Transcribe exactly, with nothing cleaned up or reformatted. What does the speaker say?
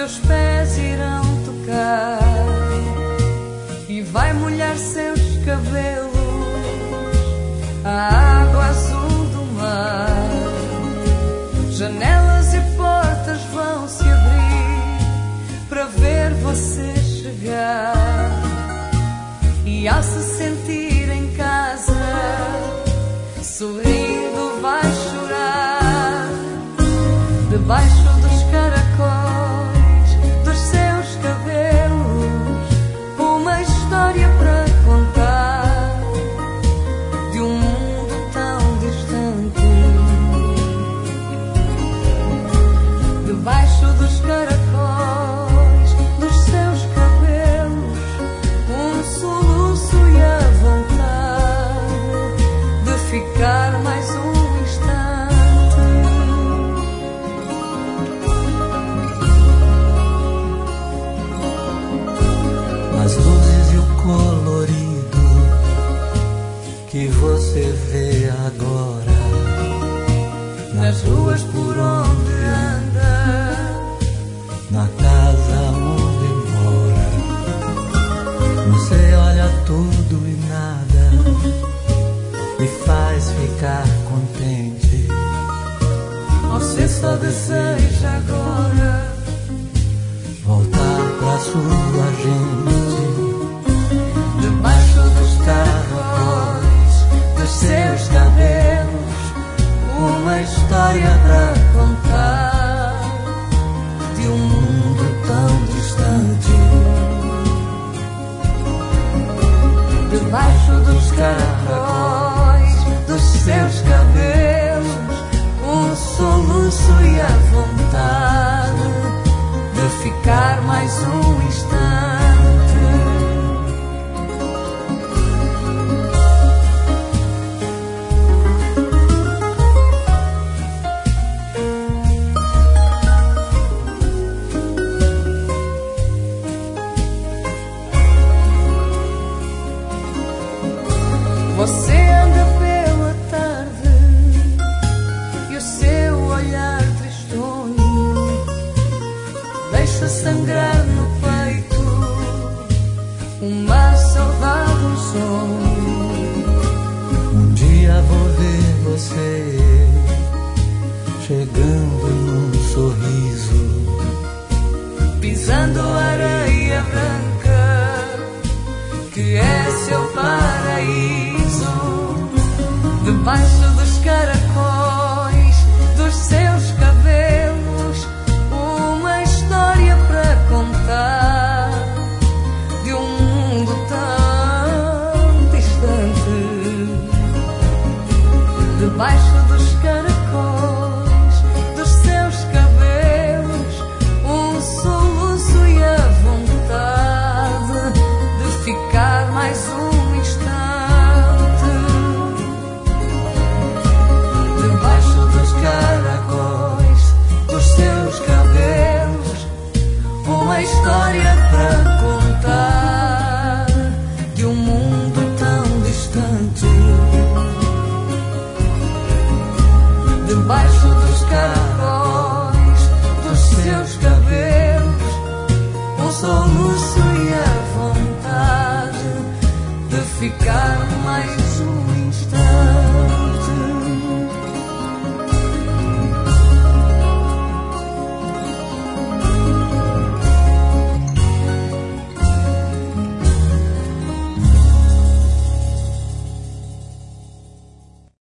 seus pés irão tocar e vai molhar seus cabelos a água azul do mar. Janelas e portas vão se abrir para ver você chegar, e ao se sentir em casa, sorrindo vai chorar. Debaixo dos caracóis dos seus cabelos, uma história para contar de um mundo tão distante. Debaixo dos caracóis dos seus cabelos, um soluço e a vontade de ficar mais um as luzes e o colorido que você vê agora nas ruas por onde anda, na casa onde mora. Você olha tudo e nada me faz ficar contente. Você só deseja agora voltar pra sua gente. Debaixo dos caracóis dos seus cabelos, uma história pra contar de um mundo tão distante. Debaixo dos caracóis dos seus cabelos, um soluço e a vontade de ficar mais um instante. Você anda pela tarde e o seu olhar tristonho deixa sangrar no peito uma saudade, um sonho. Um dia vou ver você chegando num sorriso, pisando areia branca que é seu paraíso. Debaixo